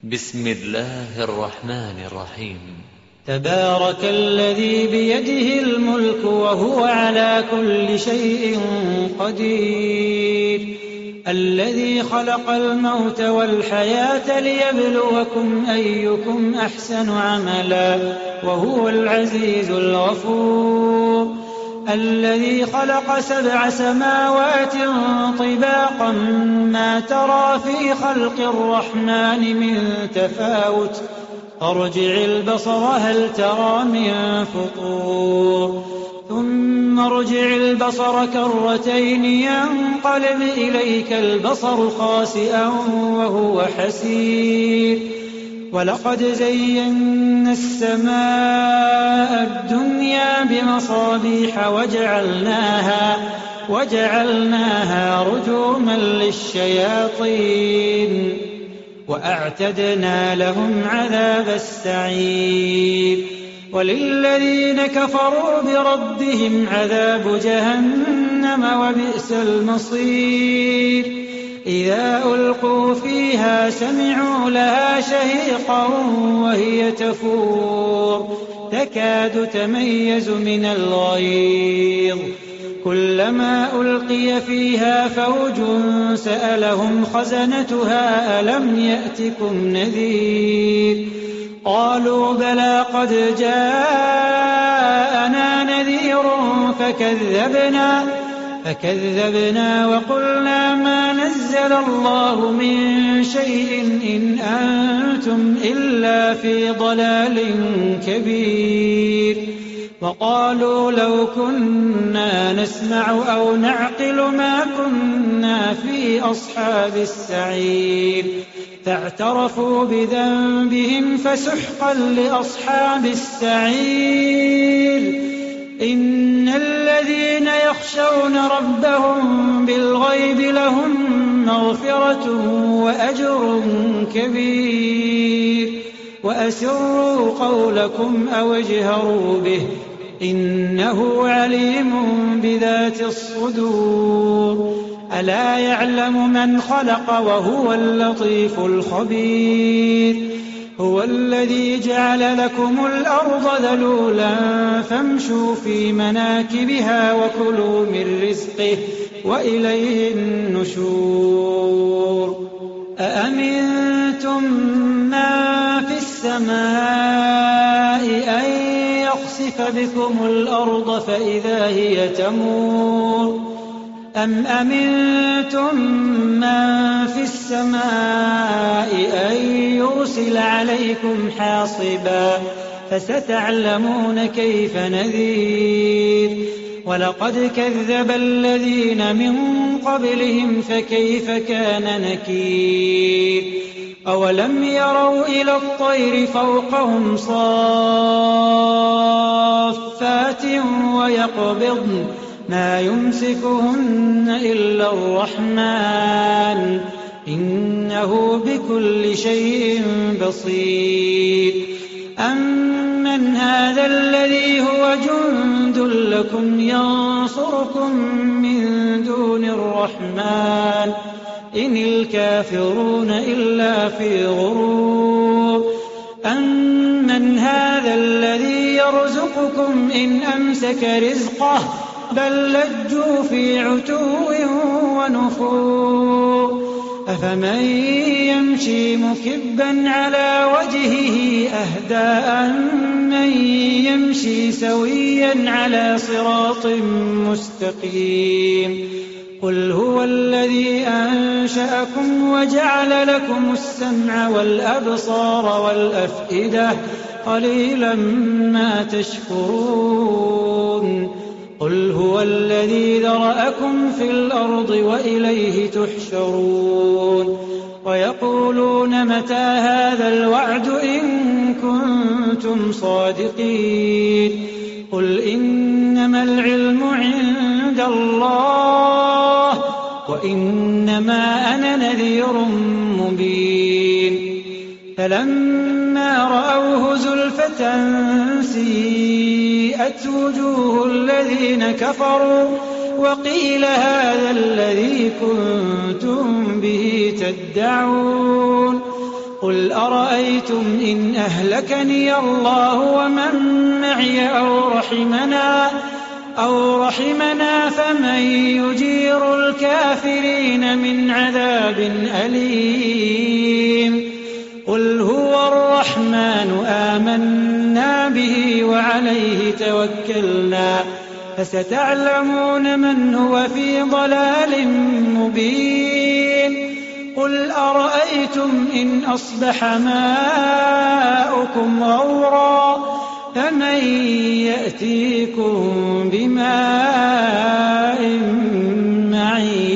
بسم الله الرحمن الرحيم. تبارك الذي بيده الملك وهو على كل شيء قدير، الذي خلق الموت والحياة ليبلوكم أيكم أحسن عملا وهو العزيز الغفور، الذي خلق 7 سماوات طباقا ما ترى في خلق الرحمن من تفاوت، ارجع البصر هل ترى من فطور، ثم ارجع البصر كرتين ينقلب إليك البصر خاسئا وهو حسير، ولقد زينا السماء الدنيا بمصابيح وجعلناها رجوما للشياطين وأعتدنا لهم عذاب السعير، وللذين كفروا بربهم عذاب جهنم وبئس المصير، إذا ألقوا فيها سمعوا لها شهيقا وهي تفور تكاد تميز من الغيظ، كلما ألقي فيها فوج سألهم خزنتها ألم يأتكم نذير، قالوا بلى قد جاءنا نذير فكذبنا وقلنا ما نزل الله من شيء إن أنتم إلا في ضلال كبير، وقالوا لو كنا نسمع أو نعقل ما كنا في أصحاب السعير، فاعترفوا بذنبهم فسحقا لأصحاب السعير، إن الذين يخشون ربهم بالغيب لهم مغفرة وأجر كبير، وأسروا قولكم أو اجهروا به إنه عليم بذات الصدور، ألا يعلم من خلق وهو اللطيف الخبير، هو الذي جعل لكم الأرض ذلولا فامشوا في مناكبها وكلوا من رزقه وإليه النشور، أأمنتم من في السماء أن يخسف بكم الأرض فإذا هي تمور، أم أمنتم من في السماء أن يرسل عليكم حاصبا فستعلمون كيف نذير، ولقد كذب الذين من قبلهم فكيف كان نكير، أولم يروا إلى الطير فوقهم صافات ويقبضن ما يمسكهن إلا الرحمن إنه بكل شيء بصير، أمن هذا الذي هو جند لكم ينصركم من دون الرحمن إن الكافرون إلا في غرور، أمن هذا الذي يرزقكم إن أمسك رزقه بل لجوا في عتو ونفور، أفمن يمشي مكبا على وجهه أهدى أمن يمشي سويا على صراط مستقيم، قل هو الذي أنشأكم وجعل لكم السمع والأبصار والأفئدة قليلا ما تشكرون، قل هو الذي ذرأكم في الأرض وإليه تحشرون، ويقولون متى هذا الوعد إن كنتم صادقين، قل إنما العلم عند الله وإنما أنا نذير مبين، فلما رأوه زلفة سيئت وجوه الذين كفروا وقيل هذا الذي كنتم به تدعون قل أرأيتم إن أهلكني الله ومن معي أو رحمنا فمن يجير الكافرين من عذاب أليم قل هو الرحمن آمنا به وعليه توكلنا فستعلمون من هو في ضلال مبين قل أرأيتم إن أصبح ماؤكم غورا فمن يأتيكم بماء معين